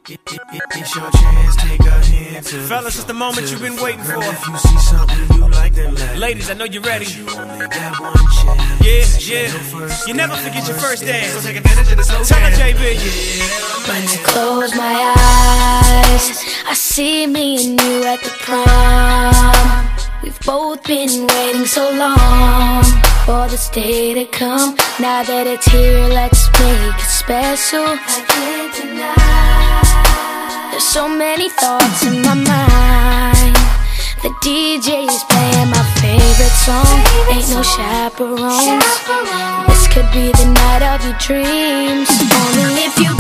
It's your chance, take a hand to Fellas, it's the moment you've been waiting for. If you see something you like, then let Ladies, I know you're ready. You only got one chance. Yeah. You never forget your first dance. So take advantage of the slow Tell her, dance. JB. When I close my eyes, I see me and you at the prom. We've both been waiting so long for this day to come. Now that it's here, let's make it special. I can't deny. There's so many thoughts in my mind. The DJ is playing my favorite song. Ain't no chaperones. This could be the night of your dreams. Only if you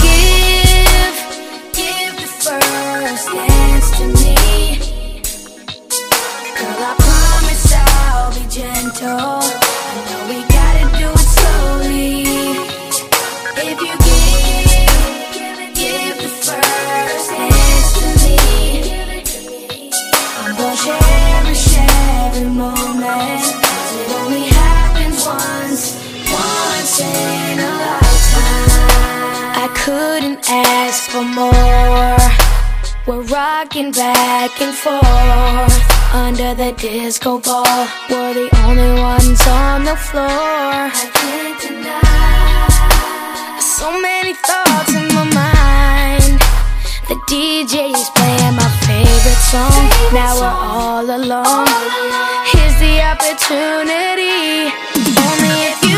give the first dance to me. Girl, I promise I'll be gentle. I know we gotta do it slowly. If you give the first dance to me, I'm gonna cherish every moment. 'Cause it only happens once in a lifetime. I couldn't ask for more. We're rocking back and forth under the disco ball. We're the only ones on the floor. I can't deny. So many thoughts in my mind. The DJ is playing my favorite song. Now we're all alone. Here's the opportunity. Only if you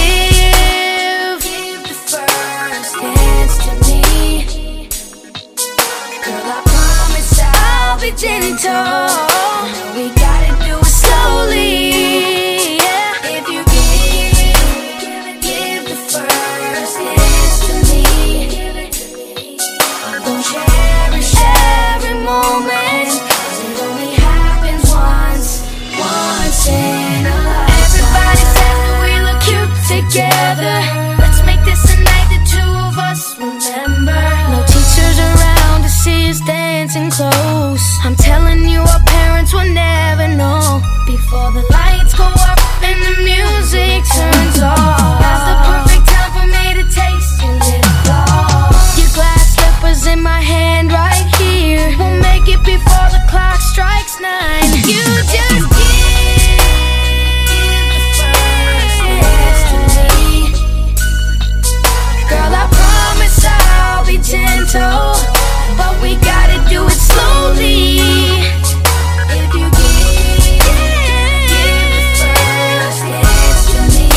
give the first dance to me. Girl, I promise I'll be gentle. We gotta do it slowly. Yeah. If you give the first dance to me, I'm gonna cherish every moment. 'Cause it only happens once in a lifetime. Everybody says that we look cute together. Let's make this a night the two of us remember. No teachers around to see us dancing close. I'm telling you, our parents will never know. Before the lights go up and the music turns off, that's the perfect time for me to taste your lip gloss. Your glass slippers in my hand right here. We'll make it before the clock strikes 9. You just give the first dance to me. Girl, I promise I'll be gentle, but we gotta do it slowly. If you give the first dance to me,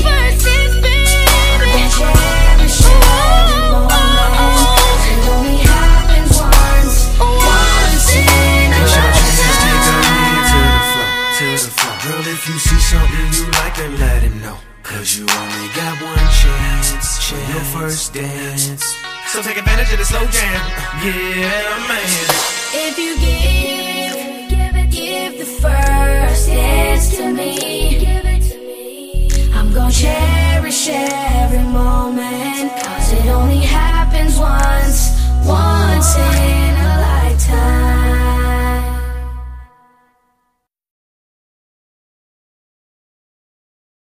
I'm gonna cherish every moment. It only happens once in a It's your chance, take a hand to the lifetime. floor. Girl, if you see something you like, then let him know. 'Cause you only got one chance for your first dance. So take advantage of the slow jam. Yeah, man. If you give the first dance to me, I'm gonna cherish every moment.